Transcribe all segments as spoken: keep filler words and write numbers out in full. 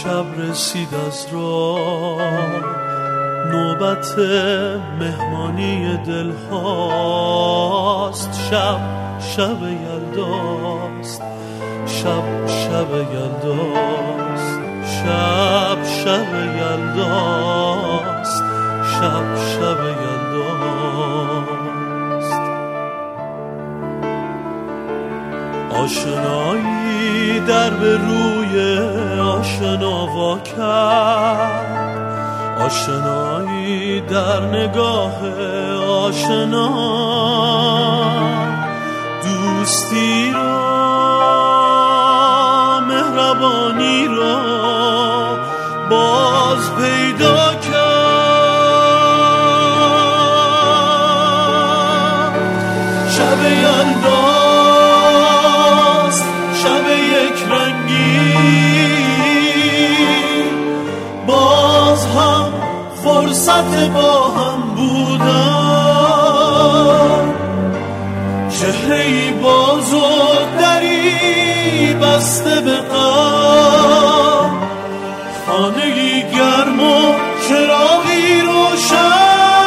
شب رسید از راه، نوبت مهمانی دل هاست. شب شب یلداست، شب شب یلداست، شب شب یلداست، شب شب یلداست. آشنایی در به روی آشنا وا کرد، آشنایی در نگاه آشنا، دوستی را مهربانی را باز پیدا کرد. شب یلداست، شب یک رنگی، باز هم فرصت با هم بودن. چهره‌ای باز و دری بسته به غم، خانه‌ای گرم و چراغی روشن.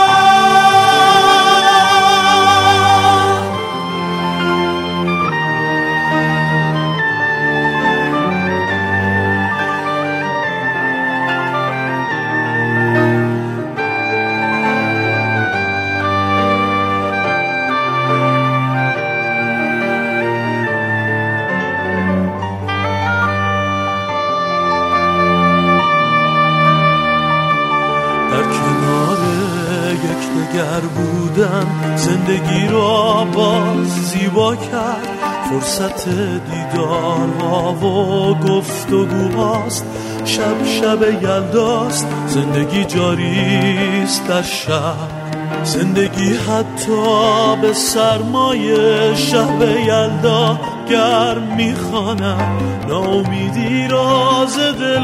گر بودن زندگی را باز زیبا کرد، فرصت دیدارها و گفتگوهاست. شب شب یلداست، زندگی جاریست در شب، زندگی حتی به سرمای شب یلدا گرم میخواند. ناامیدی راز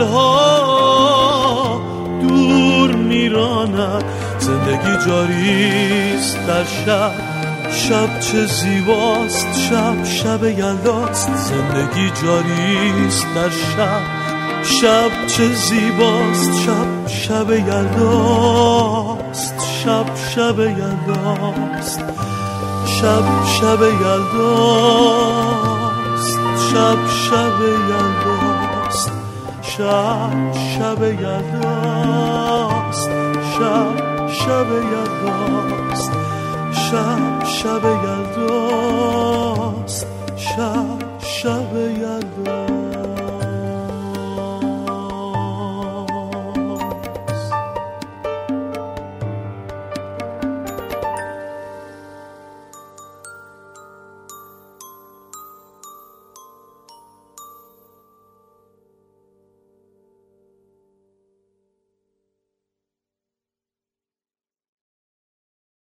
دلها دور میراند، زندگی جاریست در شب. شب چه زیباست، شب شب یلداست، زندگی جاریست در شب. شب چه زیباست، شب شب یلداست، شب شب یلداست، شب شب یلداست، شب شب یلداست، شب شب یلداست، شب شب یلداست، شب شب یلداست، شب شب یلداست.